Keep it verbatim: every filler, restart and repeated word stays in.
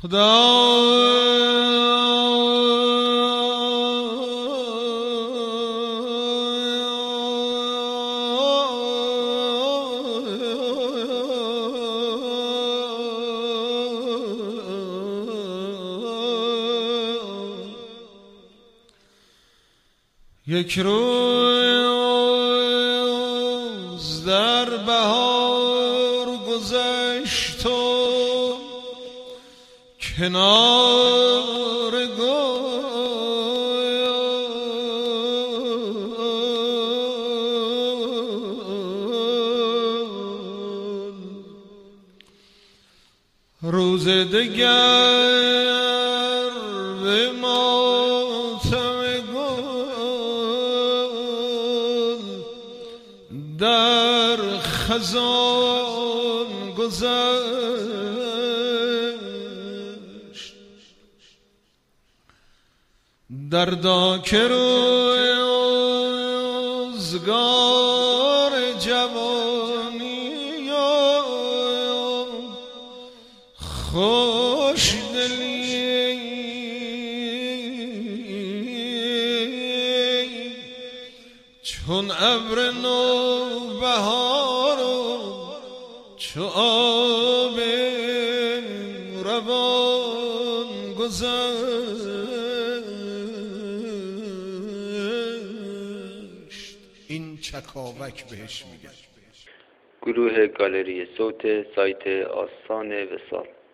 یک روز در بهار گذشت و کنار گل روز دگر به ماتم در خزان گذشت دردا که روزگار جوانی و خوشدلی چون ابر نوبهار و چو آب روان گذشت. این چکاوک بهش میگن. گروه گالری صوت سایت آستان وصال.